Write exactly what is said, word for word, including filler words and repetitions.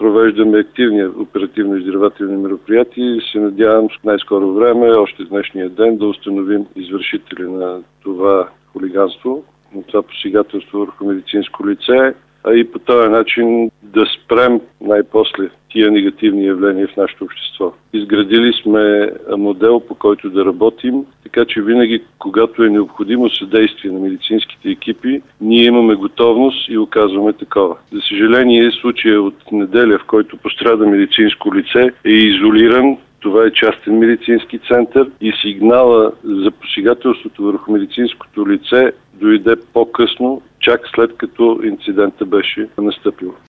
провеждаме активни оперативно-издирвателни мероприятия и се надявам в най-скоро време, още днешния ден, да установим извършители на това хулиганство, на това посегателство върху медицинско лице, а и по този начин да спрем най-после тия негативни явления в нашето общество. Изградили сме модел, по който да работим, така че винаги, когато е необходимо съдействие на медицинските екипи, ние имаме готовност и оказваме такова. За съжаление, случая от неделя, в който пострада медицинско лице, е изолиран. Това е частен медицински център и сигнала за посегателството върху медицинското лице дойде по-късно, чак след като инцидента беше настъпил.